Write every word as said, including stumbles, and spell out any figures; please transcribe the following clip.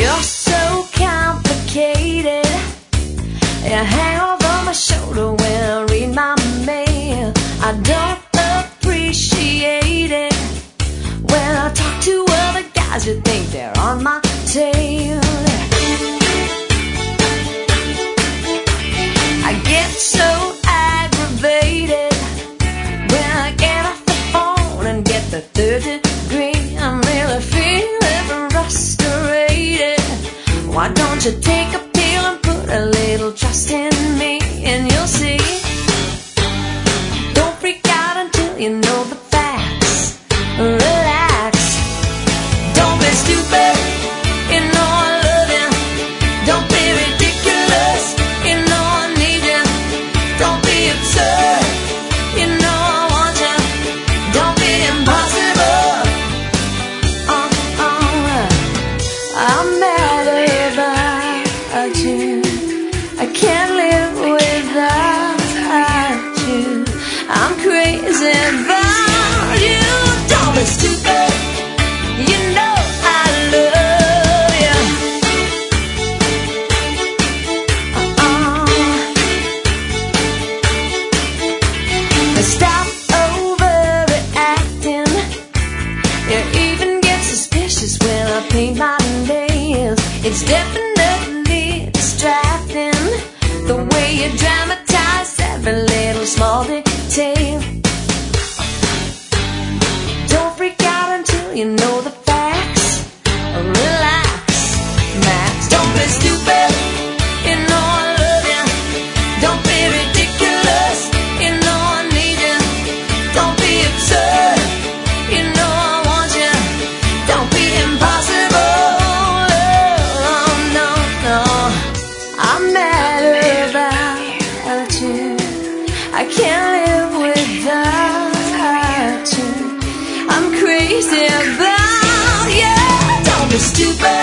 You're so complicated. You hang over my shoulder when I read my mail. I don't appreciate it when I talk to other guys who think they're on my tail. I get so aggravated when I get off the phone and get the third degree. I'm really feeling frustrated. Why don't you take a pill and put a little trust in me, and you'll see. Don't freak out until you know the facts. Relax. Don't be stupid. You know I love you. Don't be ridiculous. You know I need you. Don't be absurd. You know I want you. Don't be impossible. Uh, uh, I'm mad about you. I can't live without you. I'm crazy about you. Don't be stupid. You know I love you. Uh-uh. Stop overreacting. You even get suspicious when I paint my nails. It's definitely distracting the way you dramatize every little small detail. Don't freak out until you know the facts. Relax, Max. Don't be stupid. You know I love you. Don't be ridiculous. You know I need you. Don't be absurd. You know I want you. Don't be impossible. Oh, no, no. I'm mad about you. I can't live without you. I'm crazy about you. Don't be stupid.